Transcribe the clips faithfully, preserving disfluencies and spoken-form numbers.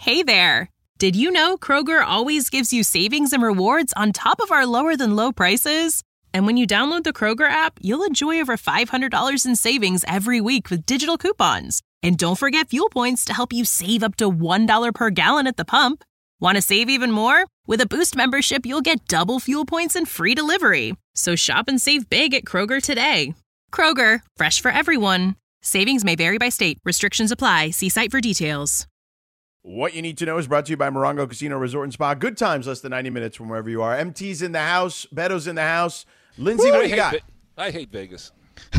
Hey there! Did you know Kroger always gives you savings and rewards on top of our lower-than-low prices? And when you download the Kroger app, you'll enjoy over five hundred dollars in savings every week with digital coupons. And don't forget fuel points to help you save up to one dollar per gallon at the pump. Want to save even more? With a Boost membership, you'll get double fuel points and free delivery. So shop and save big at Kroger today. Kroger, fresh for everyone. Savings may vary by state. Restrictions apply. See site for details. What you need to know is brought to you by Morongo Casino Resort and Spa. Good times, less than ninety minutes from wherever you are. M T's in the house. Beto's in the house. Lindsay, what do you got? Ve- I hate Vegas.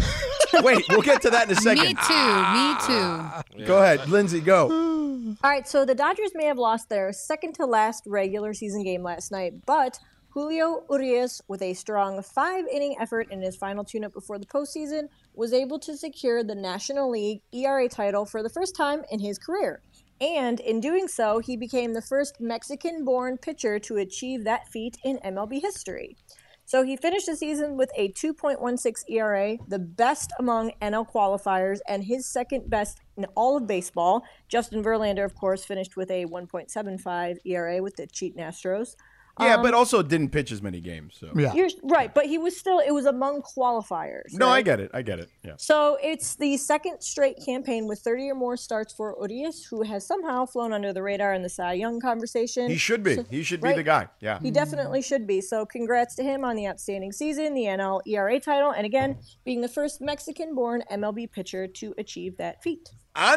Wait, we'll get to that in a second. Me too. Me too. Go ahead, Lindsay, go. All right, so the Dodgers may have lost their second to last regular season game last night, but Julio Urias, with a strong five-inning effort in his final tune-up before the postseason, was able to secure the National League E R A title for the first time in his career. And in doing so, he became the first Mexican-born pitcher to achieve that feat in M L B history. So he finished the season with a two point one six E R A, the best among N L qualifiers, and his second best in all of baseball. Justin Verlander, of course, finished with a one point seven five E R A with the cheating Astros. Yeah, Um, but also didn't pitch as many games. So. Yeah. You're right, but he was still, it was among qualifiers. No, right? I get it. I get it. Yeah. So it's the second straight campaign with thirty or more starts for Urias, who has somehow flown under the radar in the Cy Young conversation. He should be. So- he should be right? the guy. Yeah. He definitely should be. So congrats to him on the outstanding season, the N L E R A title, and again, being the first Mexican-born M L B pitcher to achieve that feat.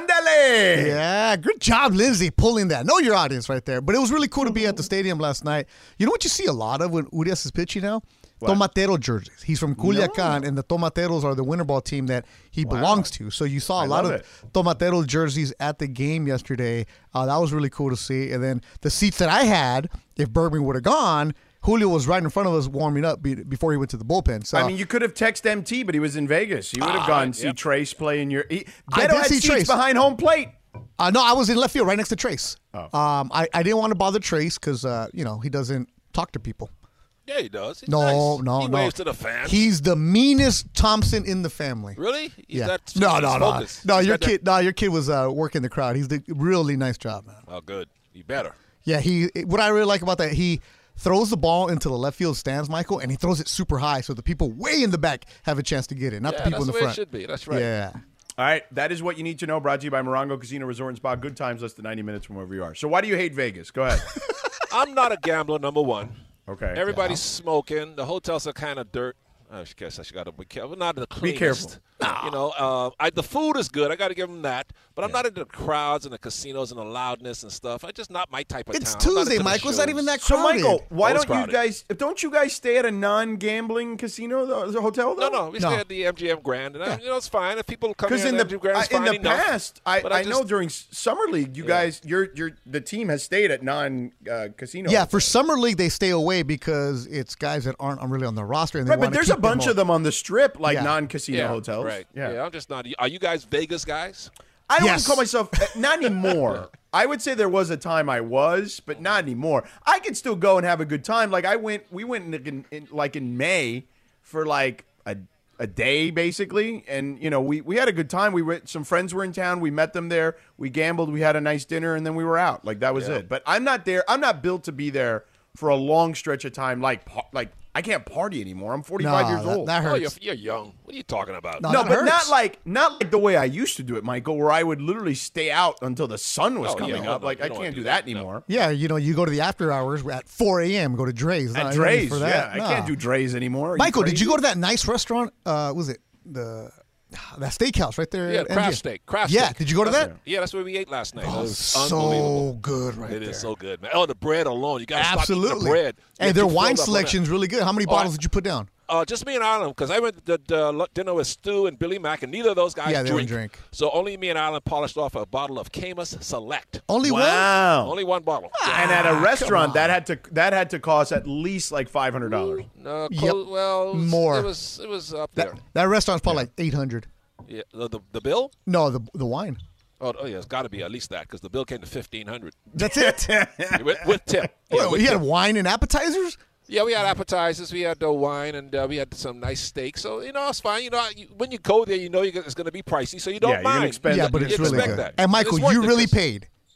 Andale! Yeah, good job, Lindsay, pulling that. Know your audience right there. But it was really cool to be at the stadium last night. You know what you see a lot of when Urias is pitching now? What? Tomatero jerseys. He's from Culiacan, and the Tomateros are the winter ball team that he Wow. belongs to. So you saw a I lot love of it. Tomatero jerseys at the game yesterday. Uh, that was really cool to see. And then the seats that I had, if Bergman would have gone, Julio was right in front of us warming up be- before he went to the bullpen. So I mean, you could have texted M T, but he was in Vegas. You would have Ah, gone see yep. Trace play in your. He, I Beto did had see seats Trace. behind home plate. Uh, no, I was in left field right next to Trace. Oh. Um, I, I didn't want to bother Trace because, uh, you know, he doesn't talk to people. Yeah, he does. He's No, nice. no, he no. waves to the fans. He's the meanest Thompson in the family. really? He's Yeah. that No, no, no. focused. No, He's your got that- kid. No, your kid was uh, working the crowd. He's the really nice job, man. Oh, good. You better. Yeah, he. What I really like about that, he throws the ball into the left field stands, Michael, and he throws it super high, so the people way in the back have a chance to get it, not Yeah, the people that's in the the way front. it should be. That's right. Yeah. All right, that is what you need to know. Brought to you by Morongo Casino Resort and Spa. Good times, less than ninety minutes from wherever you are. So why do you hate Vegas? Go ahead. I'm not a gambler, number one. Okay. Everybody's smoking. The hotels are kind of dirt. I guess I should got to be careful. Not the cleanest. careful. You know, uh, I, the food is good. I got to give them that. But I'm not into the crowds and the casinos and the loudness and stuff. It's just not my type of It's town. I'm not Tuesday, into the Michael. It's not shows. even that So, crowded. Michael, why Oh, it's don't you crowded. guys? Don't you guys stay at a non-gambling casino, though, the hotel? No, Though? no, we No. stay at the M G M Grand, and I, you know it's fine if people come Because in. in M G the M Grand uh, is in fine the enough. past, I, But I, just- know during s- summer league, you Yeah. guys, you're you're the team has stayed at non uh, casino. Yeah, for summer league they stay away because it's guys that aren't really on the roster. And they right, but wanna there's a keep bunch all- of them on the strip, like Yeah. non-casino yeah, hotels. Right. Yeah. Yeah. I'm just not. Are you guys Vegas guys? I don't Yes. call myself uh, not anymore. I would say there was a time I was, but not anymore. I could still go and have a good time. Like I went, we went in, in, in like in May for like a a day basically, and you know we we had a good time. We were some friends were in town. We met them there. We gambled. We had a nice dinner, and then we were out. Like that was Yeah. it. But I'm not there. I'm not built to be there for a long stretch of time. Like par- like I can't party anymore. I'm forty-five Nah, years that- old. that Oh, hurts. you're, you're young. What are you talking about? No, No, that but not hurts. like not like the way I used to do it, Michael, where I would literally stay out until the sun was Oh, yeah, coming no, up. no, Like you I don't can't wanna do do that, that, no. anymore. Yeah, you know, you go to the after hours at four a.m., go to Dre's. At Not Dre's, for yeah, that. I Nah. can't do Dre's anymore. Are Michael, you did you crazy? go to that nice restaurant? Uh, was it the that steakhouse right there? Yeah, at craft M G M? steak. Craft Yeah, steak. did you go to That's- that? Yeah, that's where we ate last night. Oh, it was so unbelievable. good right It there. is so good, man. Oh, the bread alone. You got to stop eating Absolutely. the bread. You And get their too wine filled up on that. selection's really good. How many Oh, I- bottles did you put down? Uh, just me and Alan, because I went to the, the dinner with Stu and Billy Mack, and neither of those guys Yeah, they drink. don't drink. So only me and Alan polished off a bottle of Camus Select. Only one? Wow. Only one bottle. And at a Ah, restaurant, on. that had to that had to cost at least like five hundred dollars. No, Yep. close, well, it was, More. It was it was up That, there. that restaurant's probably like eight hundred. Yeah, the, the the bill. No, the the wine. Oh, oh yeah, it's got to be at least that because the bill came to fifteen hundred That's it. with, with tip. Yeah, Well, with you had tip. wine and appetizers? Yeah, we had appetizers, we had the wine, and uh, we had some nice steak. So you know, it's fine. You know, you, when you go there, you know you're, it's going to be pricey, so you don't Yeah, you're gonna mind. expend- Yeah, that- but you it's really expect good. that. And Michael, It's worth you it really 'cause- paid.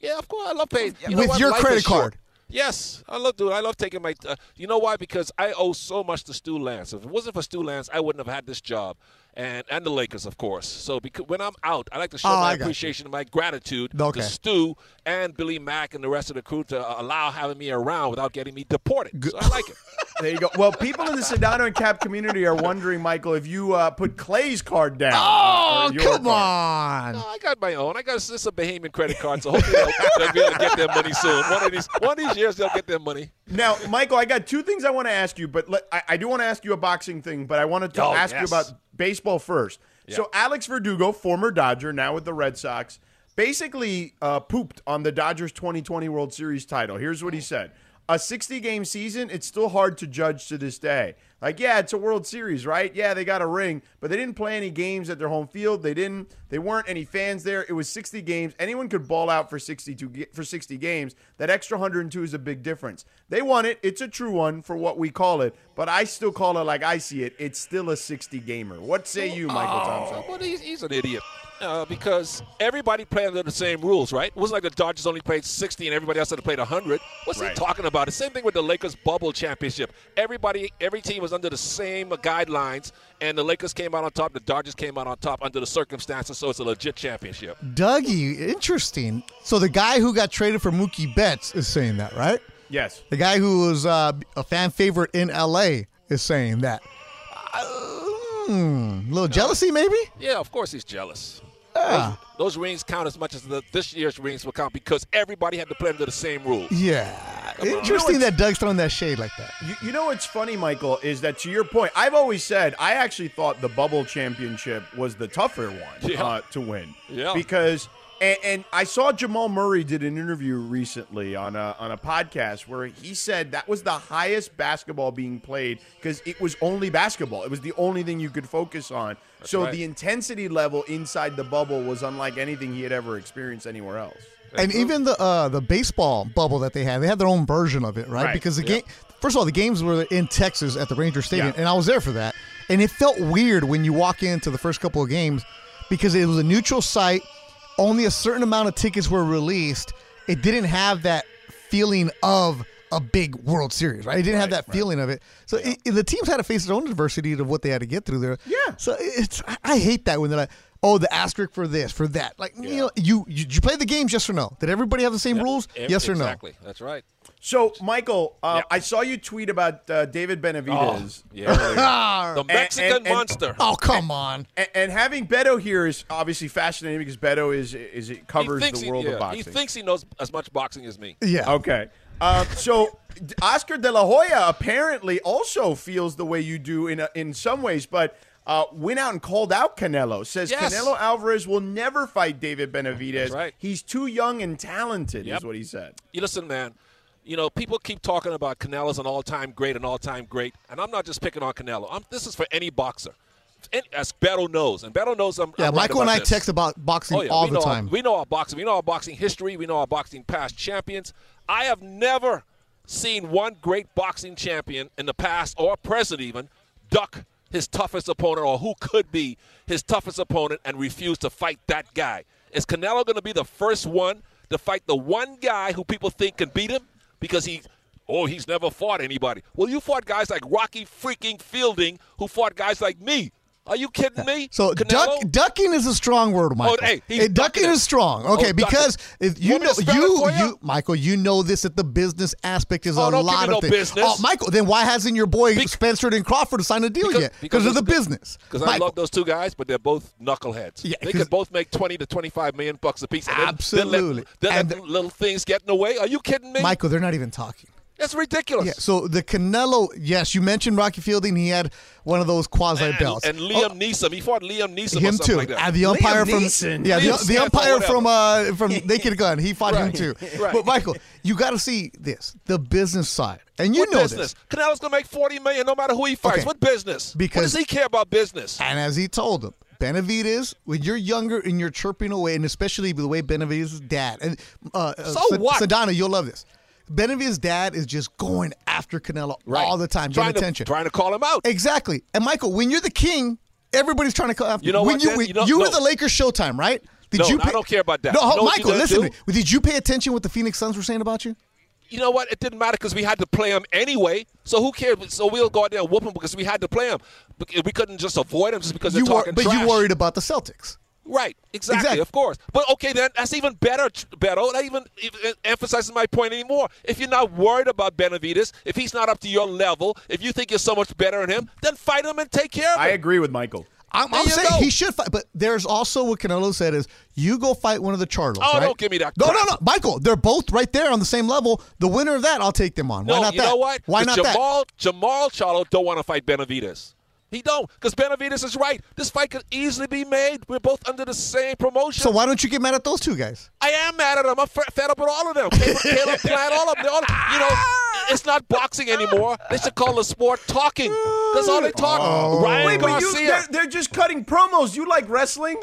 Yeah, of course. I love paying. You know With what? your Life credit is short. card. Yes, I love, dude. I love taking my. Uh, you know why? Because I owe so much to Stu Lance. If it wasn't for Stu Lance, I wouldn't have had this job, and and the Lakers, of course. So because when I'm out, I like to show Oh, my I got appreciation and my gratitude Okay. to Stu and Billy Mack and the rest of the crew to uh, allow having me around without getting me deported. So I like it. There you go. Well, people in the Sedano and Cap community are wondering, Michael, if you uh, put Clay's card down. Oh, or your come card. on. No, I got my own. I got it's a Bahamian credit card, so hopefully they'll, they'll be able to get their money soon. One of these, one of these years, they'll get their money. Now, Michael, I got two things I want to ask you, but let, I, I do want to ask you a boxing thing, but I wanted to Oh, ask yes. you about baseball first. Yeah. So Alex Verdugo, former Dodger, now with the Red Sox, basically uh, pooped on the Dodgers twenty twenty World Series title. Here's what he said. A sixty-game season, it's still hard to judge to this day. Like, yeah, it's a World Series, right? Yeah, they got a ring, but they didn't play any games at their home field. They didn't. They weren't any fans there. It was sixty games. Anyone could ball out for sixty-two ga- for sixty games. That extra one hundred two is a big difference. They won it. It's a true one for what we call it, but I still call it like I see it. It's still a sixty-gamer. What say you, Michael Thompson? Well, he's, he's an idiot. Uh, because everybody played under the same rules, right? It wasn't like the Dodgers only played sixty and everybody else had to play one hundred. What's Right. he talking about? The same thing with the Lakers bubble championship. Everybody, every team was under the same guidelines, and the Lakers came out on top. The Dodgers came out on top under the circumstances, so it's a legit championship. Dougie, interesting. So the guy who got traded for Mookie Betts is saying that, right? Yes. The guy who was uh, a fan favorite in L A is saying that. Uh, hmm, a little jealousy, maybe? Yeah, of course he's jealous. Ah. Those, those rings count as much as the, this year's rings will count because everybody had to play under the same rules. Yeah. Interesting that Doug's throwing that shade like that. You, you know what's funny, Michael, is that to your point, I've always said I actually thought the bubble championship was the tougher one Yeah. uh, to win. Yeah. Because and, and I saw Jamal Murray did an interview recently on a on a podcast where he said that was the highest basketball being played because it was only basketball. It was the only thing you could focus on. So right. the intensity level inside the bubble was unlike anything he had ever experienced anywhere else. And even the uh, the baseball bubble that they had, they had their own version of it, right? Right. Because the Yeah. game, first of all, the games were in Texas at the Ranger Stadium, Yeah. and I was there for that. And it felt weird when you walk into the first couple of games because it was a neutral site. Only a certain amount of tickets were released. It didn't have that feeling of a big World Series, right? It didn't have that feeling of it. So it, it- the teams had to face their own adversity of what they had to get through there. Yeah. So it's I, I hate that when they're like, oh, the asterisk for this, for that. Like, you know, you, you did you play the games, yes or no? Did everybody have the same rules? Ev- Yes or no? Exactly. That's right. So, Michael, uh, Yeah. I saw you tweet about uh, David Benavidez. Yeah. the Mexican and- and- monster. Oh, come on. And, and having Beto here is obviously fascinating because Beto is is it covers thinks the he- world yeah, of boxing. He thinks he knows as much boxing as me. Yeah. Okay. Um, so Oscar De La Hoya apparently also feels the way you do in a, in some ways, but uh, went out and called out Canelo. Says Yes. Canelo Alvarez will never fight David Benavidez. That's right. He's too young and talented, Yep. is what he said. You listen, man. You know, people keep talking about Canelo's an all-time great, an all-time great, and I'm not just picking on Canelo. I'm, this is for any boxer. And, as Beto knows, and Beto knows I'm Yeah, I'm right Michael and about I this. text about boxing Oh, yeah. all we the know time. Our, we know our boxing. We know our boxing history. We know our boxing past champions. I have never seen one great boxing champion in the past or present even duck his toughest opponent or who could be his toughest opponent and refuse to fight that guy. Is Canelo going to be the first one to fight the one guy who people think can beat him because he oh, he's never fought anybody? Well, you fought guys like Rocky freaking Fielding who fought guys like me. Are you kidding me? So duck, Canelo? ducking is a strong word, Michael. Oh, hey, he's Eh, ducking ducking it. is strong. Okay, Oh, because ducking. if you Want me know to spell you it for you? you Michael, you know this that the business aspect is Oh, a don't give lot me of no things. business. Oh, Michael, then why hasn't your boy Bec- Spencer and Crawford signed a deal yet? Because of the it's- business. Because I Michael, love those two guys, but they're both knuckleheads. Yeah, they 'cause- could both make twenty to twenty-five million bucks a piece. And then Absolutely. They let, And they let little things get in the way. Are you kidding me? Michael, they're not even talking. That's ridiculous. Yeah, so the Canelo, yes, you mentioned Rocky Fielding. He had one of those quasi and, belts. and Liam Neeson. He fought Liam Neeson or him something too. like that. And the umpire from Neeson? yeah, the, Liam the Smith or umpire whatever. from uh from Naked Gun. He fought him Right. too. Right. But Michael, you got to see this, the business side, and you what know business? this. Canelo's going to make forty million no matter who he fights. Okay. What business? Because- what does he care about business? And as he told him, Benavidez, when you're younger and you're chirping away, and especially the way Benavidez's dad and uh, uh, So Sa- what? Sedano, you'll love this. Benavidez's dad is just going after Canelo Right. all the time, trying getting to, attention. Trying to call him out. Exactly. And Michael, when you're the king, everybody's trying to call after You know when what, you Dan? when- You know- you were no. the Lakers Showtime, right? Did no, you I don't care about that. No, You know what Michael, you gotta listen do? to me. Did you pay attention what the Phoenix Suns were saying about you? You know what? It didn't matter because we had to play them anyway. So who cares? So we'll go out there and whoop them because we had to play them. We couldn't just avoid them just because You they're wor- talking but trash. you worried about the Celtics. Right, exactly, Exactly. of course. But okay, then that's even better, Beto. That even, even emphasizes my point anymore. If you're not worried about Benavidez, if he's not up to your level, if you think you're so much better than him, then fight him and take care of him. I agree with Michael. I'm, There I'm you saying go. he should fight, but there's also what Canelo said is you go fight one of the Charlos. Oh, right? don't give me that No, crap. no, no, Michael. They're both right there on the same level. The winner of that, I'll take them on. Why No, not you that? know what? Why 'Cause not that? Jamal, Jamal Charlo don't want to fight Benavidez. He don't, because Benavidez is right. This fight could easily be made. We're both under the same promotion. So why don't you get mad at those two guys? I am mad at them. I'm f- fed up with all of them. Caleb, Caleb Plant, all of them. They're all, you know, it's not boxing anymore. They should call the sport talking. That's all they talk. Oh. Ryan Wait, but you, Garcia. they're, they're just cutting promos. You like wrestling?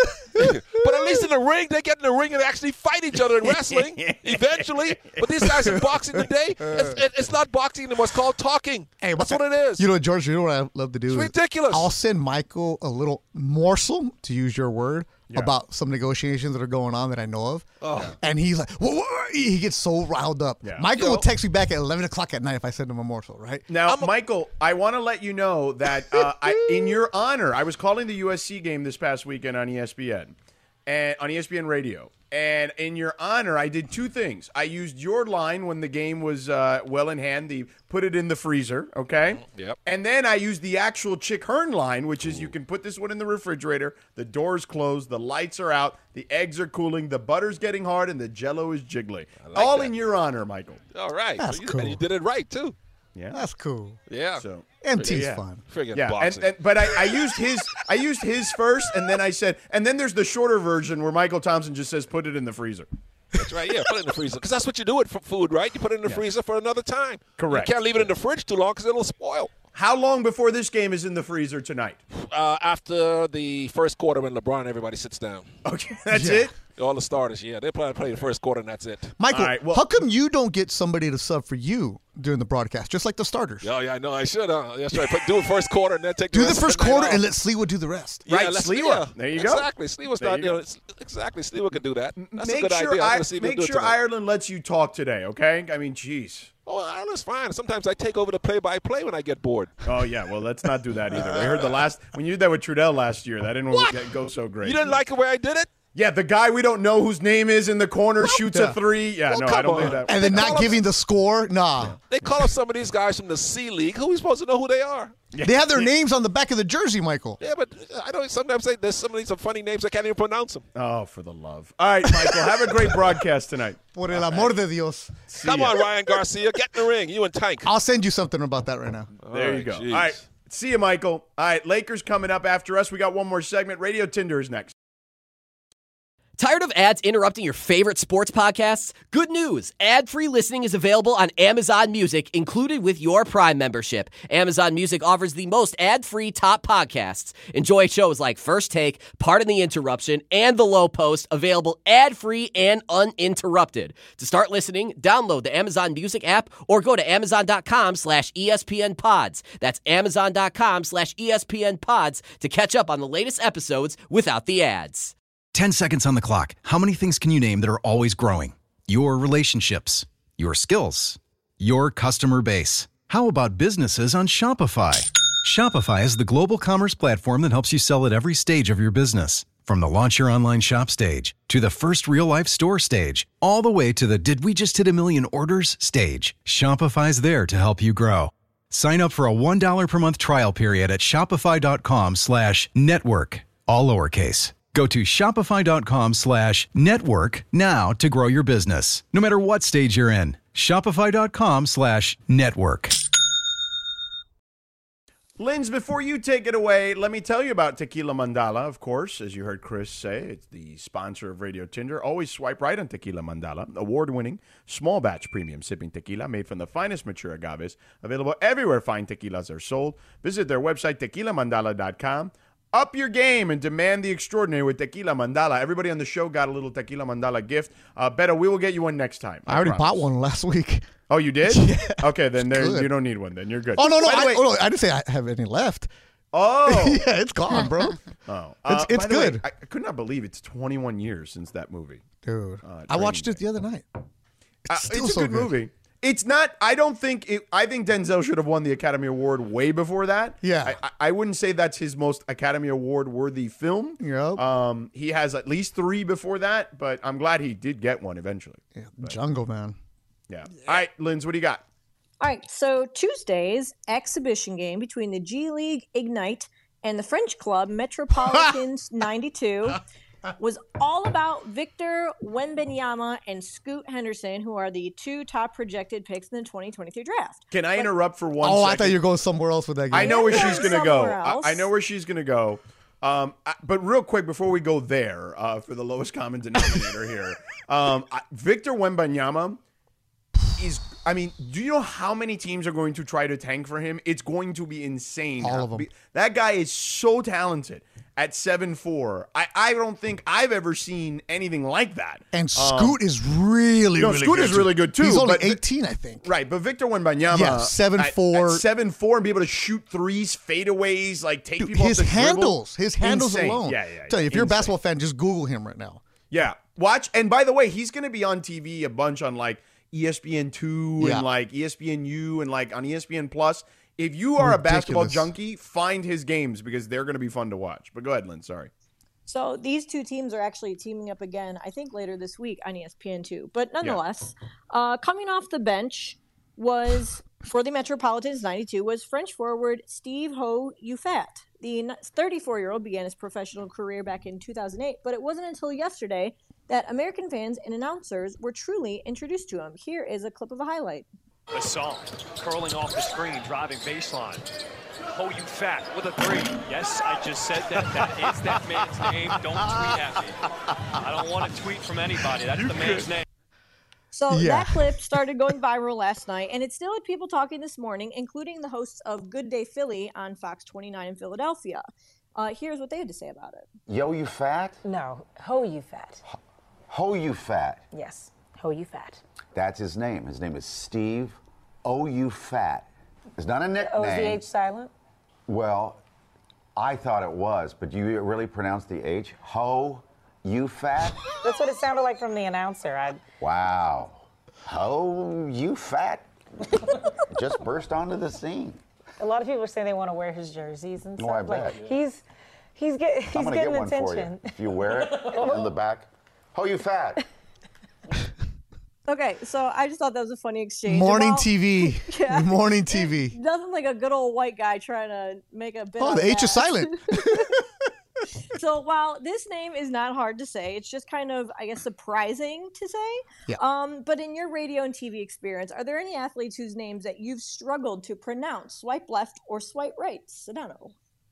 But at least in the ring, they get in the ring and actually fight each other in wrestling eventually. But these guys in boxing today, it's, it, it's not boxing anymore. It's called talking. That's what it is. You know, George, you know what I love to do? It's is ridiculous. I'll send Michael a little morsel, to use your word, about some negotiations that are going on that I know of. Oh. And he's like, whoa, whoa, he gets so riled up. Yeah. Michael You will know- text me back at eleven o'clock at night if I send him a morsel, right? Now, Michael, I want to let you know that uh, I, in your honor, I was calling the U S C game this past weekend on E S P N, and on E S P N Radio. And in your honor, I did two things. I used your line when the game was uh, well in hand, the put it in the freezer, okay? Yep. And then I used the actual Chick Hearn line, which is you can put this one in the refrigerator, the door's closed, the lights are out, the eggs are cooling, the butter's getting hard, and the Jell-O is jiggly. like All that. in your honor, Michael. All right. That's So you, cool. And you did it right, too. Yeah. That's cool. Yeah. So. M T's Yeah. fun. Friggin' Yeah, and, boxing. and, but I, I used his I used his first, and then I said, and then there's the shorter version where Michael Thompson just says, "Put it in the freezer." That's right, yeah. Put it in the freezer. Because that's what you do with f- food, right? You put it in the freezer for another time. Correct. You can't leave it in the fridge too long because it'll spoil. How long before this game is in the freezer tonight? Uh, after the first quarter when LeBron and everybody sits down. Okay, that's Yeah. it. All the starters, yeah. They play, play the first quarter and that's it. Michael, All right, well- how come you don't get somebody to sub for you during the broadcast, just like the starters? Oh, yeah, I know. I should. Uh, that's right. Put, do it first quarter and then take the Do the rest of first night quarter off. and let Sliwa do the rest. Yeah, Right, let's- Sliwa. yeah, There you go. Exactly. Sliwa's There not, you you go. know, it's- exactly. Sliwa can do that. That's make a good sure idea. I'm I, gonna see if he make can do it sure tonight. Ireland lets you talk today. Okay, I mean, jeez. Oh, Ireland's fine. Sometimes I take over the play-by-play when I get bored. Oh yeah, well let's not do that either. We heard the last when you did that with Trudell last year. That didn't What? go so great. You didn't like the way I did it? Yeah, the guy we don't know whose name is in the corner shoots Yeah. a three. Yeah, Well, no, I come don't think on. that. And then They not call giving us- the score? Nah. They call up some of these guys from the C League. Who are we supposed to know who they are? They have their names on the back of the jersey, Michael. Yeah, but I don't. Sometimes they, there's some of these some funny names I can't even pronounce them. Oh, for the love. All right, Michael, have a great broadcast tonight. Por el amor de Dios. Come ya. on, Ryan Garcia, get in the ring. You and Tank. I'll send you something about that right now. There you All go. right, All jeez. right. See you, Michael. All right. Lakers coming up after us. We got one more segment. Radio Tinder is next. Tired of ads interrupting your favorite sports podcasts? Good news! Ad-free listening is available on Amazon Music, included with your Prime membership. Amazon Music offers the most ad-free top podcasts. Enjoy shows like First Take, Pardon the Interruption, and The Low Post, available ad-free and uninterrupted. To start listening, download the Amazon Music app or go to amazon.com slash ESPN pods. That's amazon.com slash ESPN pods to catch up on the latest episodes without the ads. ten seconds on the clock. How many things can you name that are always growing? Your relationships, your skills, your customer base. How about businesses on Shopify? Shopify is the global commerce platform that helps you sell at every stage of your business. From the launch your online shop stage to the first real-life store stage, all the way to the did we just hit a million orders stage. Shopify's there to help you grow. Sign up for a one dollar per month trial period at shopify.com slash network, all lowercase. Go to shopify.com slash network now to grow your business, no matter what stage you're in. Shopify.com slash network. Linz, before you take it away, let me tell you about Tequila Mandala, of course. As you heard Chris say, it's the sponsor of Radio Tinder. Always swipe right on Tequila Mandala, award-winning, small batch premium sipping tequila made from the finest mature agaves, available everywhere fine tequilas are sold. Visit their website, tequila mandala dot com. Up your game and demand the extraordinary with Tequila Mandala. Everybody on the show got a little Tequila Mandala gift. Uh, Beto, we will get you one next time. I already promise. bought one last week. Oh, you did? Yeah. Okay, then there, good. you don't need one. Then you're good. Oh, no, no. By the I, way- oh, no I didn't say I have any left. Oh, yeah, it's gone, bro. oh, It's- Uh, it's by the way, good. I, I could not believe it's twenty-one years since that movie. Dude, Uh, I watched Training it the other night. Uh, It's still it's a so good, movie. It's not. I don't think. It, I think Denzel should have won the Academy Award way before that. Yeah. I, I, I wouldn't say that's his most Academy Award worthy film. Yep. Um, he has at least three before that, but I'm glad he did get one eventually. Yeah, Jungle, man. Yeah. All right, Linz, what do you got? All right, so Tuesday's exhibition game between the G League Ignite and the French club Metropolitans ninety-two was all about Victor Wembanyama and Scoot Henderson, who are the two top projected picks in the twenty twenty-three draft. Can I interrupt for one Oh, second? I thought you were going somewhere else with that game. I know where Yeah, she's going to go. somewhere I, else. I know where she's going to go. Um, I, but real quick, before we go there, uh, for the lowest common denominator here, um, I, Victor Wembanyama is, I mean, do you know how many teams are going to try to tank for him? It's going to be insane. All of them. Be- That guy is so talented at seven four. I, I don't think I've ever seen anything like that. And Scoot is really, no, really Scoot good. is really good, too, He's only but- eighteen, I think. Right, but Victor Wembanyama, Yeah, seven four. seven four, and be able to shoot threes, fadeaways, like take Dude, people his off the dribble. handles, his handles Insane. alone. Yeah, yeah. Tell you, if you're a insane. basketball fan, just Google him right now. Yeah, watch. And by the way, he's going to be on T V a bunch on like E S P N two Yeah. and like E S P N U and like on E S P N Plus. If you are a basketball Ridiculous. junkie, find his games because they're going to be fun to watch. But go ahead, Lynn. Sorry. So these two teams are actually teaming up again, I think later this week on E S P N two. But nonetheless, uh, coming off the bench was, for the Metropolitans ninety-two, was French forward Steve Ho Ufat. The thirty-four-year-old began his professional career back in two thousand eight, but it wasn't until yesterday that American fans and announcers were truly introduced to him. Here is a clip of a highlight. Assam curling off the screen, driving baseline. Oh, you fat with a three. Yes, I just said that. That is that man's name. Don't tweet at me. I don't want a tweet from anybody. That's the man's name. So Yeah. that clip started going viral last night, and it still had people talking this morning, including the hosts of Good Day Philly on Fox twenty-nine in Philadelphia. Uh, here's what they had to say about it. Yo, you fat? No, Ho You Fat. Ho, you fat. Yes, Ho You Fat. That's his name. His name is Steve O. You Fat. It's not a nickname. Oh, is the H silent? Well, I thought it was, but do you really pronounce the H? Ho, you fat? That's what it sounded like from the announcer. I, Wow. Ho, you fat? Just burst onto the scene. a lot of people are saying they want to wear his jerseys and Oh, stuff. I like bet. he's he's get, he's I'm gonna getting get one attention. for you. If you wear it in the back. Ho, you fat? Okay, so I just thought that was a funny exchange. Morning While- T V. Yeah. Morning T V. Nothing like a good old white guy trying to make a bit Oh, out the of H is that. silent. So while this name is not hard to say, it's just kind of, I guess, surprising to say. Yeah. Um, but in your radio and T V experience, are there any athletes whose names that you've struggled to pronounce, swipe left or swipe right? Sedano.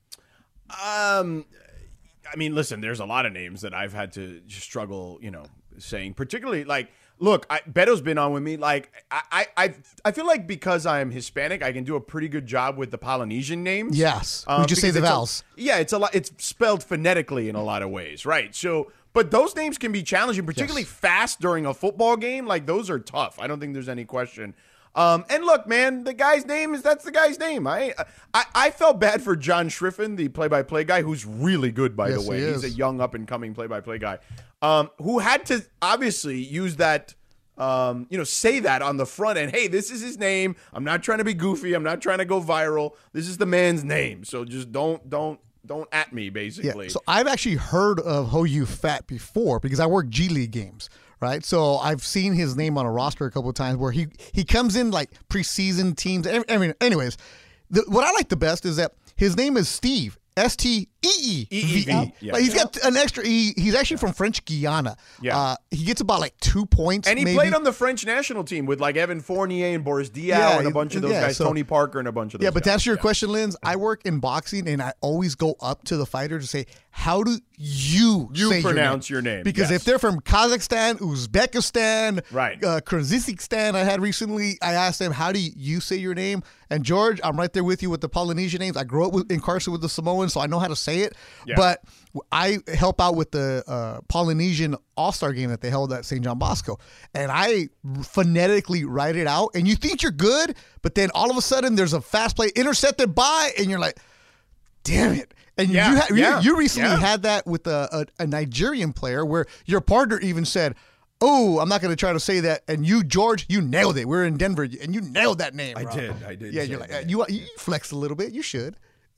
Um, I mean, listen, there's a lot of names that I've had to just struggle, you know, saying, particularly like, look, I, Beto's been on with me. Like, I, I, I feel like because I'm Hispanic, I can do a pretty good job with the Polynesian names. Yes. Um, we just say because the it's a- vowels. yeah, it's a lot. It's spelled phonetically in a lot of ways, right? So, but those names can be challenging, particularly Yes. fast during a football game. Like those are tough. I don't think there's any question. Um, and look, man, the guy's name is that's the guy's name. I I, I felt bad for John Schriffen, the play-by-play guy, who's really good, by Yes, the way. he He's a is. young up-and-coming play-by-play guy, um, who had to obviously use that. Um, you know, say that on the front end. Hey, this is his name. I'm not trying to be goofy. I'm not trying to go viral. This is the man's name. So just don't, don't, don't at me, basically. Yeah. So I've actually heard of Ho You Fat before because I work G League games, right? So I've seen his name on a roster a couple of times where he he comes in like preseason teams. I I mean, anyways, the, what I like the best is that his name is Steve. S T E E V E. Yep. Yeah. Like he's got an extra E. He's actually from French Guiana. Yeah. Uh, he gets about like two points. And he maybe. played on the French national team with like Evan Fournier and Boris Diaw Yeah, and a bunch of those yeah, guys, so- Tony Parker and a bunch of those Yeah, but guys. to answer your Yeah. question, Linz, I work in boxing and I always go up to the fighter to say, how do you, You say pronounce your your name? name, Because yes. if they're from Kazakhstan, Uzbekistan, Right. uh, Kyrgyzstan, I had recently, I asked them, how do you say your name? And George, I'm right there with you with the Polynesian names. I grew up with, in Carson with the Samoans, so I know how to say it. Yeah. But I help out with the uh, Polynesian All-Star game that they held at Saint John Bosco. And I phonetically write it out. And you think you're good, but then all of a sudden there's a fast play intercepted by, and you're like, damn it. And Yeah, you, ha- yeah, you you recently yeah. had that with a, a, a Nigerian player where your partner even said, oh, I'm not going to try to say that. And you, George, you nailed it. We're in Denver, and you nailed that name, I bro. did. I did. Yeah, say you're like, that. you, you flexed a little bit. You should.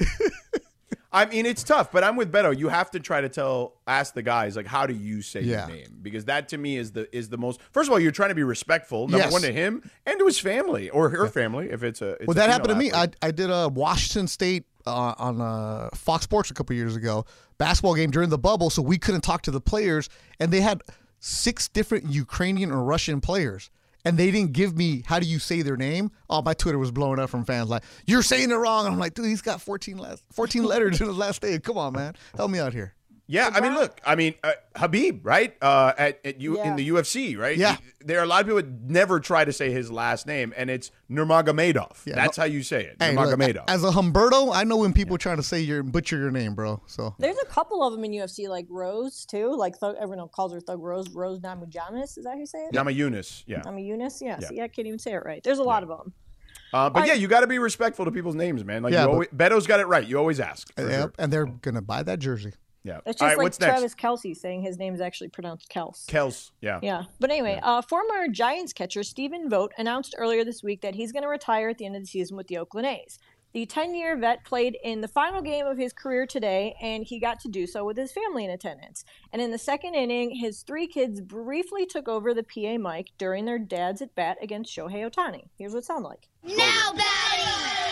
I mean, it's tough, but I'm with Beto. You have to try to tell, ask the guys, like, how do you say Yeah. your name? Because that to me is the is the most. First of all, you're trying to be respectful. Number Yes. one to him and to his family or her family if it's a. It's Well, a that female happened to me. athlete. I, I did a Washington State uh, on uh, Fox Sports a couple years ago, basketball game during the bubble, so we couldn't talk to the players, and they had six different Ukrainian or Russian players. And they didn't give me how do you say their name. Oh, my Twitter was blowing up from fans like, you're saying it wrong. And I'm like, dude, he's got fourteen last, fourteen letters in his last name. Come on, man. Help me out here. Yeah, I mean, look, I mean, uh, Habib, right? Uh, at, at you Yeah. in the U F C, right? Yeah. There are a lot of people that never try to say his last name, and it's Nurmagomedov. Yeah, That's no- how you say it, Hey, look, Nurmagomedov. as a Humberto, I know when people try to say your butcher your name, bro. So There's a couple of them in U F C, like Rose too. Like Thug, everyone calls her Thug Rose. Rose Namajunas, is that how you say it? Nama Yunus, yeah. Nama Yunus. Yeah. Yeah. See, I can't even say it right. There's a lot of them. Uh, but I- yeah, you got to be respectful to people's names, man. Like Yeah, you but- always, Beto's got it right. You always ask. for Yep, sure. and they're gonna buy that jersey. Yeah. It's All just right, like what's next? Travis Kelce saying his name is actually pronounced Kels. Kels, yeah. Yeah. But anyway, uh, former Giants catcher Stephen Vogt announced earlier this week that he's going to retire at the end of the season with the Oakland A's. The ten-year vet played in the final game of his career today, and he got to do so with his family in attendance. And in the second inning, his three kids briefly took over the P A mic during their dad's at-bat against Shohei Ohtani. Here's what it sounded like. Now batting,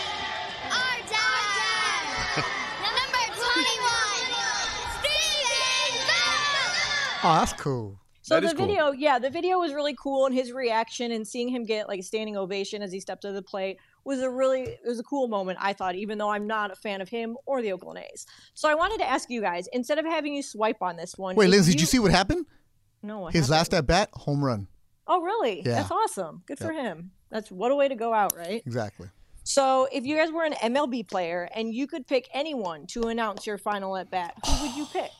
our dad, number twenty-one, Steven Vogt. Oh, that's cool. So That the is cool. video, yeah, the video was really cool, and his reaction and seeing him get like a standing ovation as he stepped to the plate was a really, it was a cool moment, I thought, even though I'm not a fan of him or the Oakland A's. So I wanted to ask you guys, instead of having you swipe on this one. Wait, if Lindsay, did you see what happened? No, what His happened? last at bat, home run. Oh, really? Yeah. That's awesome. Good for him. That's what a way to go out, right? Exactly. So if you guys were an M L B player and you could pick anyone to announce your final at bat, who would you pick?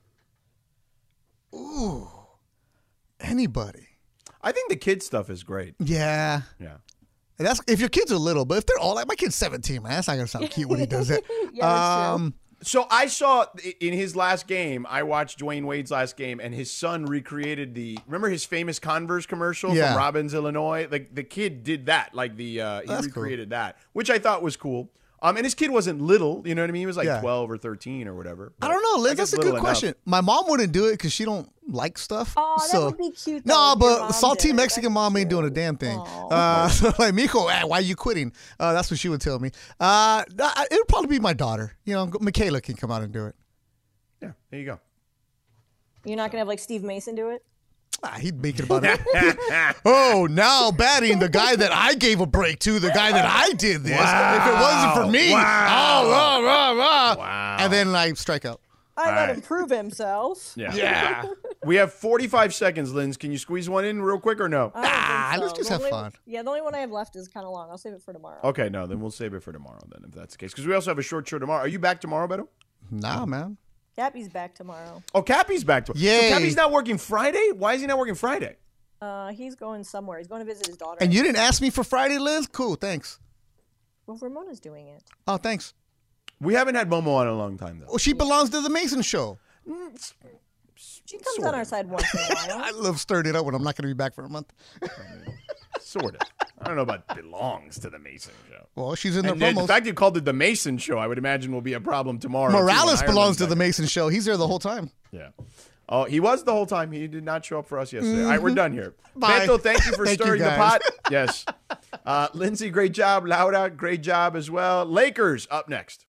Ooh, anybody. I think the kid stuff is great. Yeah. Yeah. And that's if your kids are little, but if they're all like my kid's seventeen, man, that's not gonna sound cute when he does it. Yeah, that's true. um, So I saw i- in his last game, I watched Dwayne Wade's last game, and his son recreated the. Remember his famous Converse commercial Yeah. from Robbins, Illinois? Like the kid did that. Like the uh, he That's cool. recreated that, which I thought was cool. Um, and his kid wasn't little, you know what I mean? He was like Yeah. twelve or thirteen or whatever. I don't know, I Liz. guess That's a little good enough. question. My mom wouldn't do it because she don't like stuff. Oh, that so. would be cute. No, though, if your but mom salty did it. Mexican That's mom ain't cute. doing a damn thing. Aw. Uh, so like, Miko, ah, why are you quitting? Uh, that's what she would tell me. Uh, it would probably be my daughter. You know, Michaela can come out and do it. Yeah, there you go. You're not gonna have like Steve Mason do it. Ah, he'd make it about it. Oh, now batting the guy that I gave a break to, the guy that I did this. If it wasn't for me, Wow. oh, rah, rah, rah. Wow. And then like strike out. I let right. him prove himself. Yeah. Yeah. We have forty-five seconds, Linz. Can you squeeze one in real quick or no? I don't think Ah, so. let's just The have only- fun. Yeah, the only one I have left is kind of long. I'll save it for tomorrow. Okay, no, then we'll save it for tomorrow then, if that's the case. Because we also have a short show tomorrow. Are you back tomorrow, Beto? Nah, man. Cappy's back tomorrow. Oh, Cappy's back tomorrow. Yay. So Cappy's not working Friday? Why is he not working Friday? Uh, he's going somewhere. He's going to visit his daughter. And you didn't ask me for Friday, Liz? Cool, thanks. Well, Ramona's doing it. Oh, thanks. We haven't had Momo on in a long time, though. Well, she belongs to the Mason show. She comes Sort on our of. side once in a while. I love stirring it up when I'm not going to be back for a month. Sort of. I don't know about belongs to the Mason show. Well, she's in the And then the promos. fact you called it the Mason show, I would imagine will be a problem tomorrow. too, when Morales Ireland's belongs to back. the Mason show. He's there the whole time. Yeah. Oh, he was the whole time. He did not show up for us yesterday. All right, we're done here. Bye. Beto, thank you for Thank you, stirring the guys. pot. Yes. Uh, Lindsay, great job. Laura, great job as well. Lakers up next.